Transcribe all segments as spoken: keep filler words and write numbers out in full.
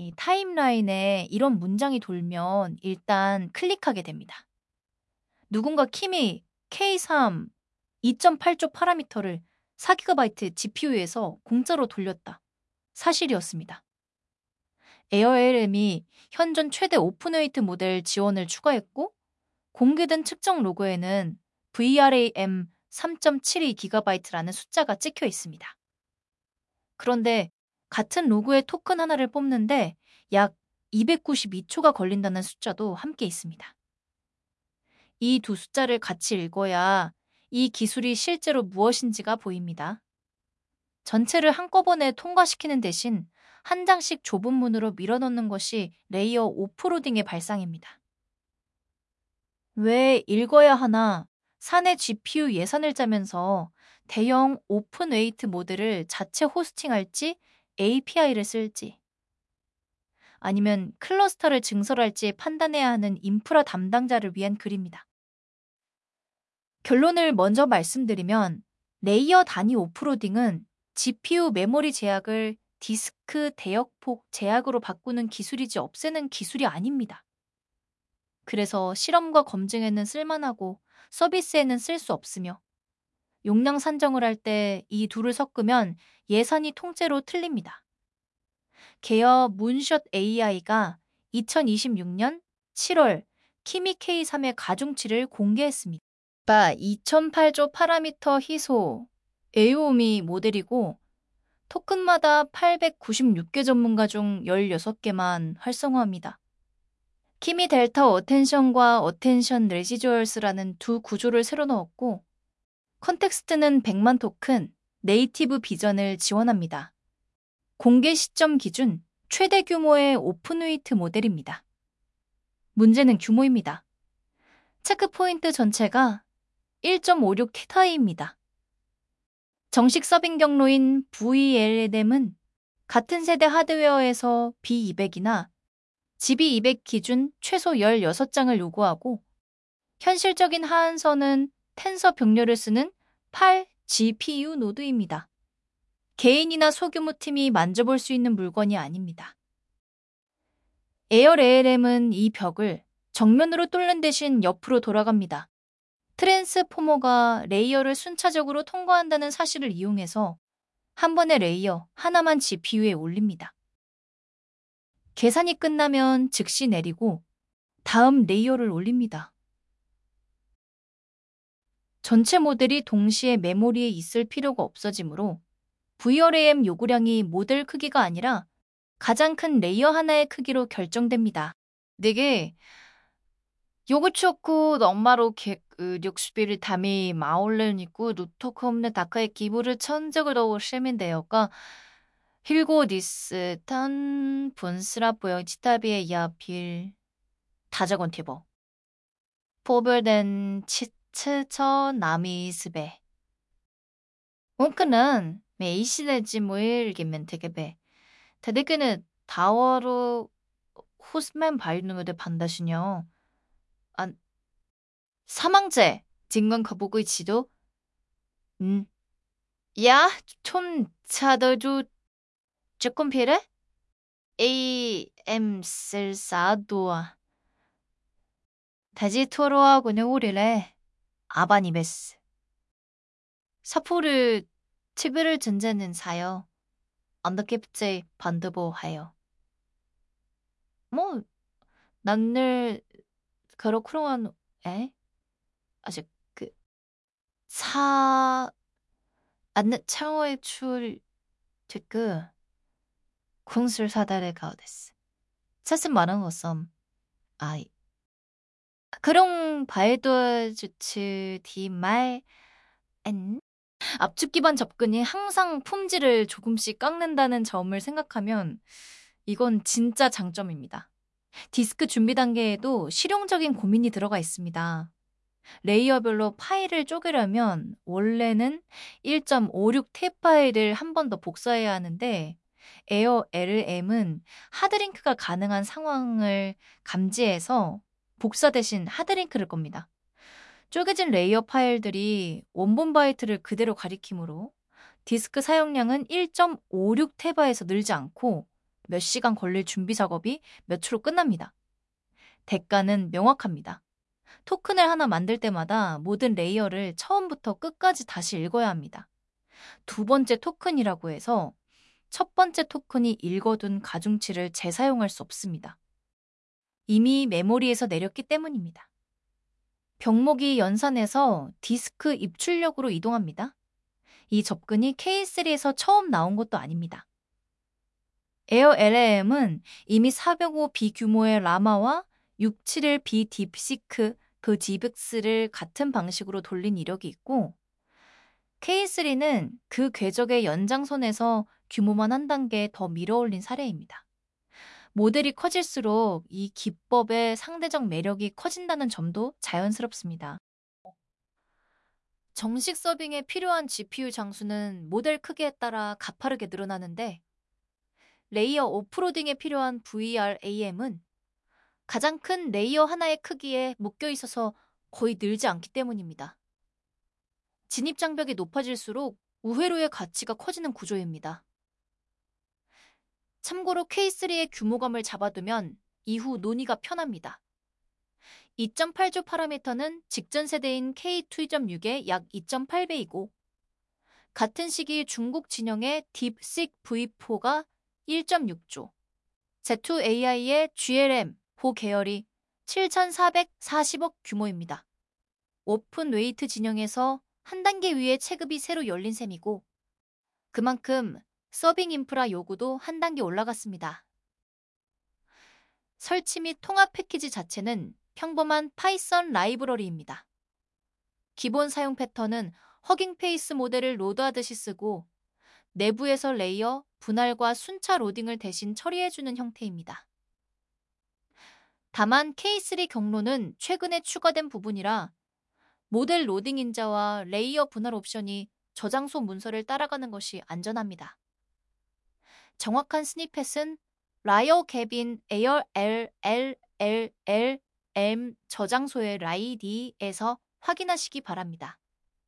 이 타임라인에 이런 문장이 돌면 일단 클릭하게 됩니다. 누군가 킴이 케이 삼 이 점 팔 조 파라미터를 사 기가바이트 지피유에서 공짜로 돌렸다. 사실이었습니다. 에어엘엠이 현존 최대 오픈웨이트 모델 지원을 추가했고 공개된 측정 로그에는 브이아르에임 삼 점 칠이 기가바이트라는 숫자가 찍혀 있습니다. 그런데 같은 로그의 토큰 하나를 뽑는데 약 이백구십이 초가 걸린다는 숫자도 함께 있습니다. 이 두 숫자를 같이 읽어야 이 기술이 실제로 무엇인지가 보입니다. 전체를 한꺼번에 통과시키는 대신 한 장씩 좁은 문으로 밀어넣는 것이 레이어 오프로딩의 발상입니다. 왜 읽어야 하나 사내 지피유 예산을 짜면서 대형 오픈웨이트 모델을 자체 호스팅할지 에이피아이를 쓸지 아니면 클러스터를 증설할지 판단해야 하는 인프라 담당자를 위한 글입니다. 결론을 먼저 말씀드리면 레이어 단위 오프로딩은 지피유 메모리 제약을 디스크 대역폭 제약으로 바꾸는 기술이지 없애는 기술이 아닙니다. 그래서 실험과 검증에는 쓸만하고 서비스에는 쓸 수 없으며 용량 산정을 할 때 이 둘을 섞으면 예산이 통째로 틀립니다. 개어 문숏 에이아이가 이천이십육 년 칠월 키미 케이 삼의 가중치를 공개했습니다. 이 점 팔 조 파라미터 희소 에이오미 모델이고 토큰마다 팔백구십육 개 전문가 중 열여섯 개만 활성화합니다. 키미 델타 어텐션과 어텐션 레지듀얼스라는 두 구조를 새로 넣었고 컨텍스트는 백만 토큰, 네이티브 비전을 지원합니다. 공개 시점 기준 최대 규모의 오픈웨이트 모델입니다. 문제는 규모입니다. 체크포인트 전체가 일 점 오육 테라입니다. 정식 서빙 경로인 브이엘엠은 같은 세대 하드웨어에서 비 이백이나 지비 이백 기준 최소 열여섯 장을 요구하고 현실적인 하한선은 텐서 병렬을 쓰는 팔 지피유 노드입니다. 개인이나 소규모 팀이 만져볼 수 있는 물건이 아닙니다. 에어에일엠은 이 벽을 정면으로 뚫는 대신 옆으로 돌아갑니다. 트랜스포머가 레이어를 순차적으로 통과한다는 사실을 이용해서 한 번의 레이어 하나만 지피유에 올립니다. 계산이 끝나면 즉시 내리고 다음 레이어를 올립니다. 전체 모델이 동시에 메모리에 있을 필요가 없어지므로 브이알에임 요구량이 모델 크기가 아니라 가장 큰 레이어 하나의 크기로 결정됩니다. 되게 요거 좋고 엄마로 육십일 담이 마올렌이고 루토컴네 다카의 기부를 천적으로 시민대요가 힐고 디스탄 분스라 보여 지타비의 야빌 다자건 티버 포별된 치츠처 나미스베 웅크는 메이시네지 모일기면 되게배 대대께는 다워로 후스맨 바이누르데 반다시뇨 안 사망제 증언 거북의 지도 음. 야, 좀 차더주 조금 필요해? 에이엠 셀사도아 다시 토로하고는 우리래 아바니베스 사포를 치비를 전제는 사요 언더캡제 반드보하여 뭐 난늘 그렇구만 에? 아직 그 사 안느 창호의 출 듣고 궁술 사다를 가오데스 사슴 말한 것섬 아이 그런 바에도 주츠 디말 엔 압축 기반 접근이 항상 품질을 조금씩 깎는다는 점을 생각하면 이건 진짜 장점입니다. 디스크 준비 단계에도 실용적인 고민이 들어가 있습니다. 레이어별로 파일을 쪼개려면 원래는 일 점 오육 테 파일을 한 번 더 복사해야 하는데 에어엘엠은 하드링크가 가능한 상황을 감지해서 복사 대신 하드링크를 겁니다. 쪼개진 레이어 파일들이 원본 바이트를 그대로 가리키므로 디스크 사용량은 일 점 오육 테바에서 늘지 않고 몇 시간 걸릴 준비 작업이 몇 초로 끝납니다. 대가는 명확합니다. 토큰을 하나 만들 때마다 모든 레이어를 처음부터 끝까지 다시 읽어야 합니다. 두 번째 토큰이라고 해서 첫 번째 토큰이 읽어둔 가중치를 재사용할 수 없습니다. 이미 메모리에서 내렸기 때문입니다. 병목이 연산해서 디스크 입출력으로 이동합니다. 이 접근이 케이 쓰리에서 처음 나온 것도 아닙니다. 에어 엘엘엠은 이미 사백오 비 규모의 라마와 육백칠십일 비 딥시크 그 디브스를 같은 방식으로 돌린 이력이 있고, 케이 쓰리는 그 궤적의 연장선에서 규모만 한 단계 더 밀어올린 사례입니다. 모델이 커질수록 이 기법의 상대적 매력이 커진다는 점도 자연스럽습니다. 정식 서빙에 필요한 지피유 장수는 모델 크기에 따라 가파르게 늘어나는데, 레이어 오프로딩에 필요한 브이알에이엠은 가장 큰 레이어 하나의 크기에 묶여 있어서 거의 늘지 않기 때문입니다. 진입 장벽이 높아질수록 우회로의 가치가 커지는 구조입니다. 참고로 케이 쓰리의 규모감을 잡아두면 이후 논의가 편합니다. 이 점 팔 조 파라미터는 직전 세대인 케이 투 점 육의 약 이 점 팔 배이고, 같은 시기 중국 진영의 딥식 브이 포가 일 점 육 조, 제트에이아이의 지엘엠 고 계열이 칠천사백사십억 규모입니다. 오픈 웨이트 진영에서 한 단계 위에 체급이 새로 열린 셈이고, 그만큼 서빙 인프라 요구도 한 단계 올라갔습니다. 설치 및 통합 패키지 자체는 평범한 파이썬 라이브러리입니다. 기본 사용 패턴은 허깅 페이스 모델을 로드하듯이 쓰고, 내부에서 레이어, 분할과 순차 로딩을 대신 처리해주는 형태입니다. 다만 케이 쓰리 경로는 최근에 추가된 부분이라 모델 로딩 인자와 레이어 분할 옵션이 저장소 문서를 따라가는 것이 안전합니다. 정확한 스니펫은 라이어 갭인 에어 엘엘엘엘엠 저장소의 라이디에서 확인하시기 바랍니다.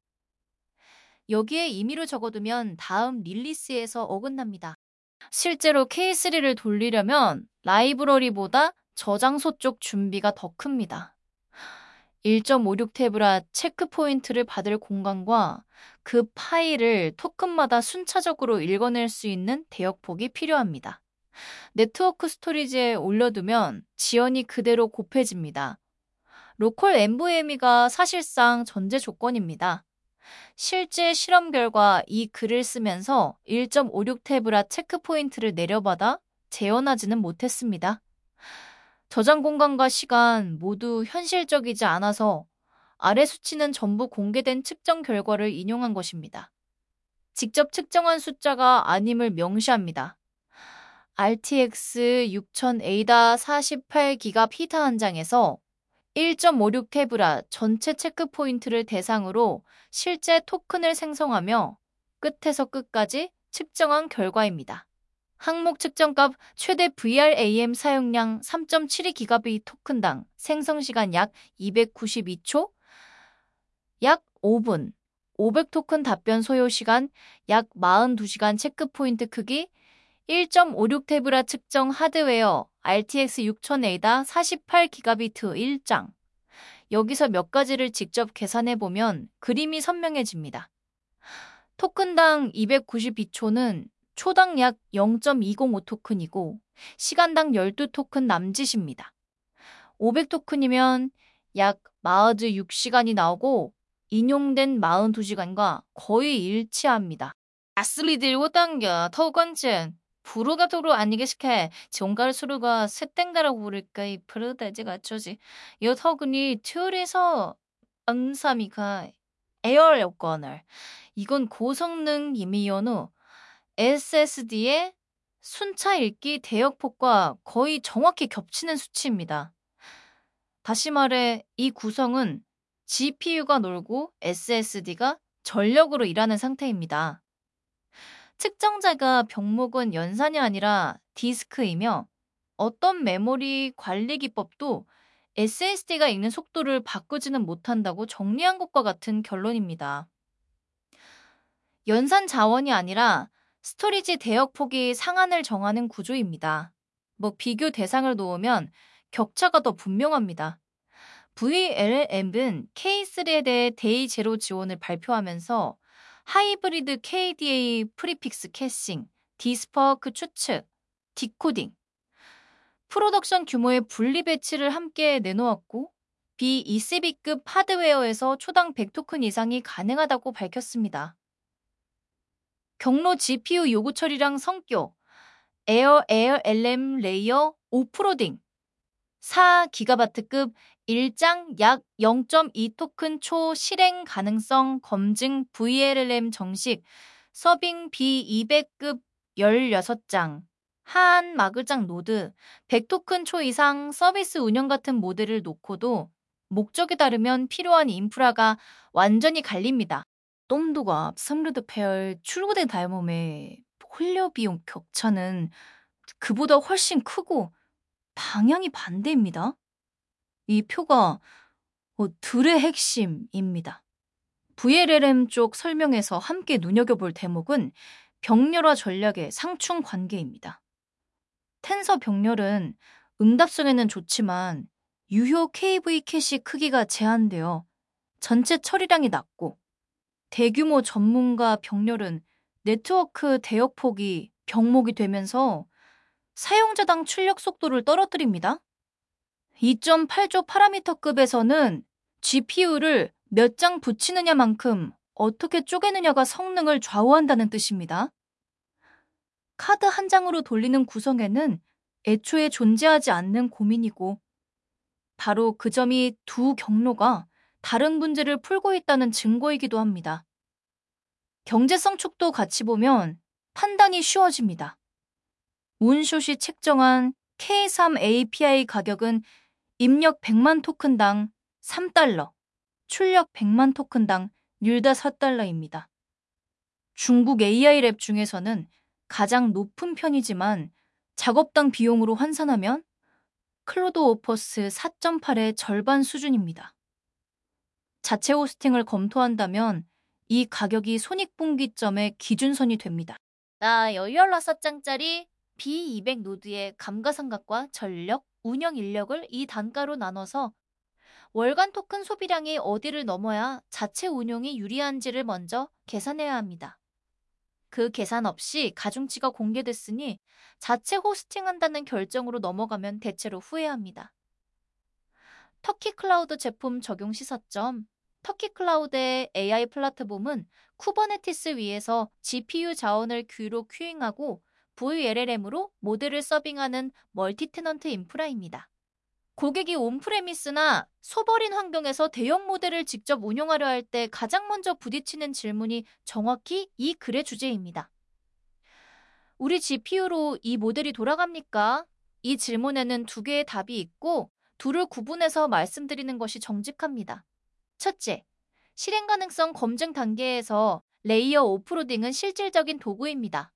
여기에 임의로 적어두면 다음 릴리스에서 어긋납니다. 실제로 케이 쓰리를 돌리려면 라이브러리보다 저장소 쪽 준비가 더 큽니다. 일 점 오육 테브라 체크 포인트를 받을 공간과 그 파일을 토큰마다 순차적으로 읽어낼 수 있는 대역폭이 필요합니다. 네트워크 스토리지에 올려두면 지연이 그대로 곱해집니다. 로컬 엔브이엠이가 사실상 전제 조건입니다. 실제 실험 결과 이 글을 쓰면서 일 점 오육 테브라 체크 포인트를 내려받아 재현하지는 못했습니다. 저장 공간과 시간 모두 현실적이지 않아서 아래 수치는 전부 공개된 측정 결과를 인용한 것입니다. 직접 측정한 숫자가 아님을 명시합니다. 알티엑스 육천 에이다 사십팔 기가 피타 한 장에서 일 점 오육 테브라 전체 체크 포인트를 대상으로 실제 토큰을 생성하며 끝에서 끝까지 측정한 결과입니다. 항목 측정값 최대 브이알에이엠 사용량 삼 점 칠이 기가바이트 토큰당 생성시간 약 이백구십이 초, 약 오 분, 오백 토큰 답변 소요시간 약 사십이 시간 체크 포인트 크기 일 점 오육 테브라 측정 하드웨어 알티엑스 육천 에이다 사십팔 기가바이트 일 장. 여기서 몇 가지를 직접 계산해보면 그림이 선명해집니다. 토큰당 이백구십이 초는 초당 약 영 점 이공오 토큰이고 시간당 십이 토큰 남짓입니다. 오백 토큰이면 약 사십육 시간이 나오고 인용된 사십이 시간과 거의 일치합니다. 아슬리들 오단겨 터건증 부르가도로 아니게시케 정갈 수루가 셋땡가라고 부를까 이 프르다지가 어쩌지 요 터근이 툴에서 응삼이가 에어 여건을 이건 고성능 이미연우 에스에스디의 순차 읽기 대역폭과 거의 정확히 겹치는 수치입니다. 다시 말해 이 구성은 지피유가 놀고 에스에스디가 전력으로 일하는 상태입니다. 측정자가 병목은 연산이 아니라 디스크이며 어떤 메모리 관리 기법도 에스에스디가 읽는 속도를 바꾸지는 못한다고 정리한 것과 같은 결론입니다. 연산 자원이 아니라 스토리지 대역폭이 상한을 정하는 구조입니다. 뭐 비교 대상을 놓으면 격차가 더 분명합니다. 브이엘엠은 케이 쓰리에 대해 데이 제로 지원을 발표하면서 하이브리드 케이디에이 프리픽스 캐싱, 디스퍼크 추측, 디코딩, 프로덕션 규모의 분리 배치를 함께 내놓았고 비이씨비급 하드웨어에서 초당 백 토큰 이상이 가능하다고 밝혔습니다. 경로 지피유 요구 처리량 성격, 에어 에어 엘엠 레이어 오프로딩, 사 기가바이트급 일장 약 영 점 이 토큰 초 실행 가능성 검증 브이엘엠 정식 서빙 비 이백급 열여섯 장, 하한 마글장 노드, 백 토큰 초 이상 서비스 운영 같은 모델을 놓고도 목적에 따르면 필요한 인프라가 완전히 갈립니다. 똠두가 삼르드 페어 출고된 다이멈의 홀려 비용 격차는 그보다 훨씬 크고 방향이 반대입니다. 이 표가 어, 둘의 핵심입니다. 브이엘엠 쪽 설명에서 함께 눈여겨볼 대목은 병렬화 전략의 상충 관계입니다. 텐서 병렬은 응답성에는 좋지만 유효 케이브이 캐시 크기가 제한되어 전체 처리량이 낮고 대규모 전문가 병렬은 네트워크 대역폭이 병목이 되면서 사용자당 출력 속도를 떨어뜨립니다. 이 점 팔조 파라미터급에서는 지피유를 몇 장 붙이느냐만큼 어떻게 쪼개느냐가 성능을 좌우한다는 뜻입니다. 카드 한 장으로 돌리는 구성에는 애초에 존재하지 않는 고민이고 바로 그 점이 두 경로가 다른 문제를 풀고 있다는 증거이기도 합니다. 경제성 축도 같이 보면 판단이 쉬워집니다. 문숏이 책정한 케이 삼 에이피아이 가격은 입력 백만 토큰당 삼 달러, 출력 백만 토큰당 사 달러입니다. 중국 에이아이 랩 중에서는 가장 높은 편이지만 작업당 비용으로 환산하면 클로드 오퍼스 사 점 팔의 절반 수준입니다. 자체 호스팅을 검토한다면 이 가격이 손익분기점의 기준선이 됩니다. 나 열여섯 장짜리 비 이백 노드의 감가상각과 전력, 운영 인력을 이 단가로 나눠서 월간 토큰 소비량이 어디를 넘어야 자체 운용이 유리한지를 먼저 계산해야 합니다. 그 계산 없이 가중치가 공개됐으니 자체 호스팅한다는 결정으로 넘어가면 대체로 후회합니다. 터키 클라우드 제품 적용 시사점. 터키 클라우드의 에이아이 플랫폼은 쿠버네티스 위에서 지피유 자원을 귀로 큐잉하고 브이엘엠으로 모델을 서빙하는 멀티 테넌트 인프라입니다. 고객이 온프레미스나 소버린 환경에서 대형 모델을 직접 운용하려 할 때 가장 먼저 부딪히는 질문이 정확히 이 글의 주제입니다. 우리 지피유로 이 모델이 돌아갑니까? 이 질문에는 두 개의 답이 있고 둘을 구분해서 말씀드리는 것이 정직합니다. 첫째, 실행 가능성 검증 단계에서 레이어 오프로딩은 실질적인 도구입니다.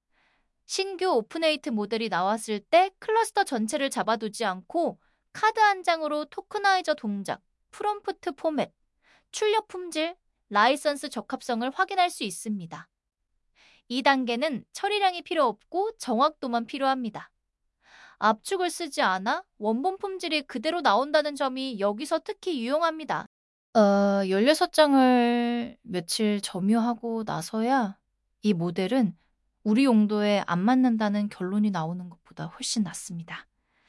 신규 오픈에이트 모델이 나왔을 때 클러스터 전체를 잡아두지 않고 카드 한 장으로 토크나이저 동작, 프롬프트 포맷, 출력 품질, 라이선스 적합성을 확인할 수 있습니다. 이 단계는 처리량이 필요 없고 정확도만 필요합니다. 압축을 쓰지 않아 원본 품질이 그대로 나온다는 점이 여기서 특히 유용합니다. 어, 열여섯 장을 며칠 점유하고 나서야 이 모델은 우리 용도에 안 맞는다는 결론이 나오는 것보다 훨씬 낫습니다.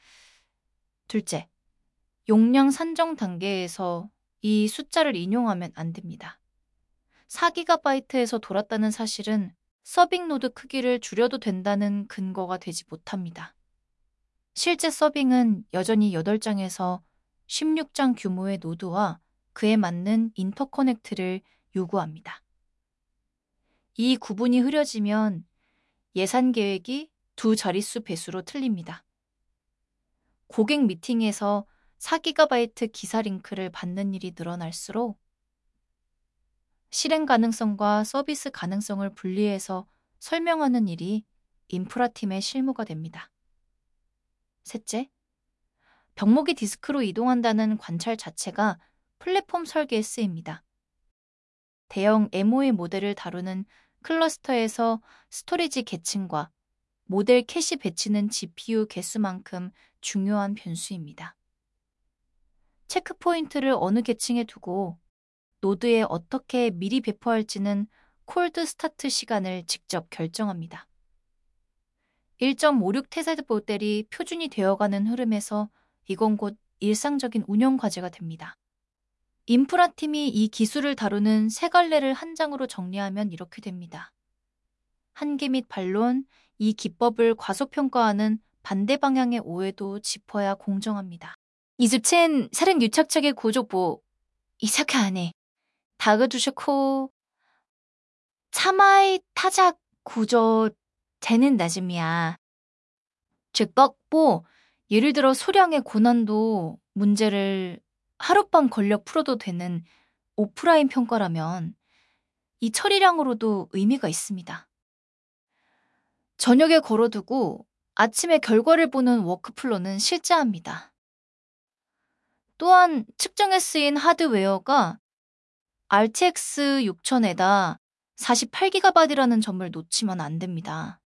둘째, 용량 산정 단계에서 이 숫자를 인용하면 안 됩니다. 사 기가바이트에서 돌았다는 사실은 서빙 노드 크기를 줄여도 된다는 근거가 되지 못합니다. 실제 서빙은 여전히 여덟 장에서 십육 장 규모의 노드와 그에 맞는 인터커넥트를 요구합니다. 이 구분이 흐려지면 예산 계획이 두 자릿수 배수로 틀립니다. 고객 미팅에서 사 기가바이트 기사 링크를 받는 일이 늘어날수록 실행 가능성과 서비스 가능성을 분리해서 설명하는 일이 인프라팀의 실무가 됩니다. 셋째, 병목이 디스크로 이동한다는 관찰 자체가 플랫폼 설계에 쓰입니다. 대형 엠오에이 모델을 다루는 클러스터에서 스토리지 계층과 모델 캐시 배치는 지피유 개수만큼 중요한 변수입니다. 체크포인트를 어느 계층에 두고 노드에 어떻게 미리 배포할지는 콜드 스타트 시간을 직접 결정합니다. 일 점 오육 테세드 모델이 표준이 되어가는 흐름에서 이건 곧 일상적인 운영 과제가 됩니다. 인프라팀이 이 기술을 다루는 세 갈래를 한 장으로 정리하면 이렇게 됩니다. 한계 및 반론, 이 기법을 과소평가하는 반대 방향의 오해도 짚어야 공정합니다. 이집첸 사른 유착착의 고조보, 이사카 안에 다그두셔코 차마이 타작 구조 되는 나즘이야. 즉, 뻑보, 예를 들어 소량의 고난도 문제를 하룻밤 걸려 풀어도 되는 오프라인 평가라면 이 처리량으로도 의미가 있습니다. 저녁에 걸어두고 아침에 결과를 보는 워크플로는 실제합니다. 또한 측정에 쓰인 하드웨어가 알티엑스 육천에다 사십팔 기가바이트라는 점을 놓치면 안 됩니다.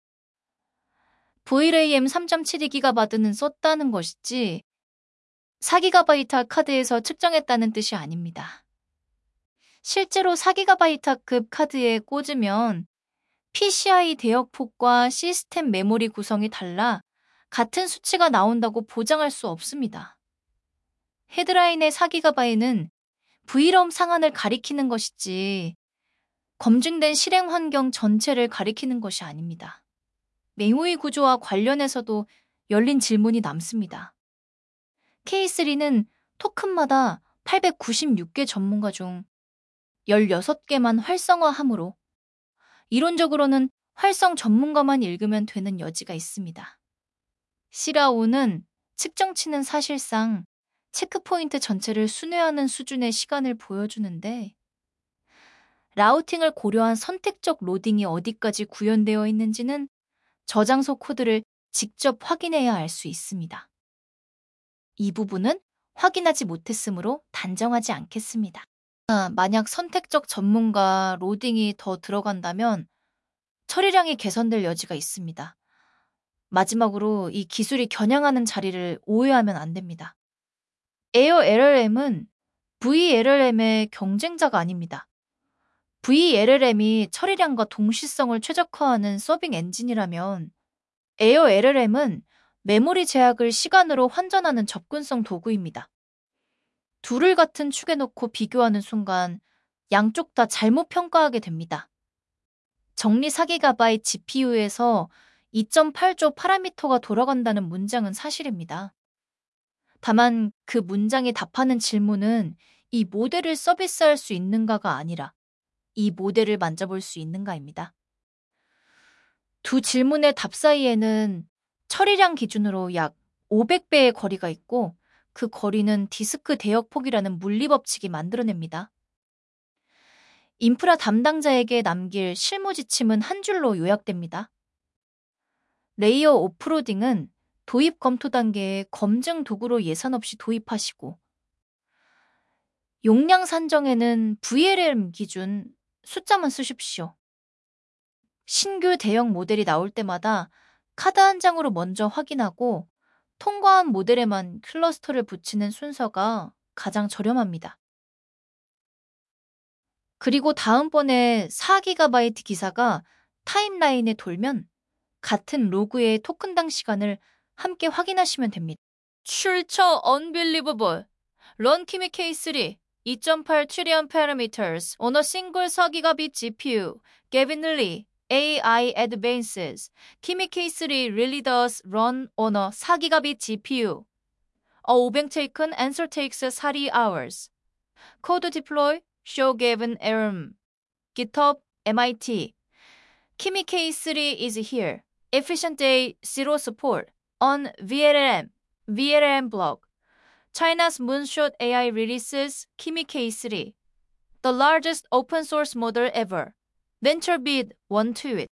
브이레이엠 삼 점 칠이 기가바이트는 썼다는 것이지 사 기가바이트 카드에서 측정했다는 뜻이 아닙니다. 실제로 사 기가바이트급 카드에 꽂으면 피시아이 대역폭과 시스템 메모리 구성이 달라 같은 수치가 나온다고 보장할 수 없습니다. 헤드라인의 사 기가바이트는 브이롬 상한을 가리키는 것이지 검증된 실행 환경 전체를 가리키는 것이 아닙니다. 메모리 구조와 관련해서도 열린 질문이 남습니다. 케이 쓰리는 토큰마다 팔백구십육 개 전문가 중 열여섯 개만 활성화하므로 이론적으로는 활성 전문가만 읽으면 되는 여지가 있습니다. 시라오는 측정치는 사실상 체크포인트 전체를 순회하는 수준의 시간을 보여주는데 라우팅을 고려한 선택적 로딩이 어디까지 구현되어 있는지는 저장소 코드를 직접 확인해야 알 수 있습니다. 이 부분은 확인하지 못했으므로 단정하지 않겠습니다. 만약 선택적 전문가 로딩이 더 들어간다면 처리량이 개선될 여지가 있습니다. 마지막으로 이 기술이 겨냥하는 자리를 오해하면 안 됩니다. 에어 엘엘엠은 브이엘엘엠의 경쟁자가 아닙니다. 브이엘엘엠이 처리량과 동시성을 최적화하는 서빙 엔진이라면 에어 엘엘엠은 메모리 제약을 시간으로 환전하는 접근성 도구입니다. 둘을 같은 축에 놓고 비교하는 순간 양쪽 다 잘못 평가하게 됩니다. 정리 사 기가바이트 지피유에서 이 점 팔 조 파라미터가 돌아간다는 문장은 사실입니다. 다만 그 문장이 답하는 질문은 이 모델을 서비스할 수 있는가가 아니라 이 모델을 만져볼 수 있는가입니다. 두 질문의 답 사이에는 처리량 기준으로 약 오백 배의 거리가 있고 그 거리는 디스크 대역폭이라는 물리법칙이 만들어냅니다. 인프라 담당자에게 남길 실무 지침은 한 줄로 요약됩니다. 레이어 오프로딩은 도입 검토 단계에 검증 도구로 예산 없이 도입하시고 용량 산정에는 브이엘엠 기준 숫자만 쓰십시오. 신규 대형 모델이 나올 때마다 카드 한 장으로 먼저 확인하고 통과한 모델에만 클러스터를 붙이는 순서가 가장 저렴합니다. 그리고 다음번에 사 기가바이트 기사가 타임라인에 돌면 같은 로그의 토큰당 시간을 함께 확인하시면 됩니다. 출처 unbelievable. 런 키미 케이 쓰리 이 점 팔 trillion parameters on a single 사 기가바이트 지피유. Gavin Lee 에이아이 advances. 키미 케이 쓰리 really does run on a 사 기가바이트 지피유. A 오백 taken answer takes thirty hours. Code deploy show Gavin error. GitHub 엠아이티. 키미 케이 쓰리 is here. Efficient day zero support on 브이엘엘엠. 브이엘엘엠 blog. China's moonshot 에이아이 releases 키미 케이 쓰리. The largest open source model ever. Venture bid one to it.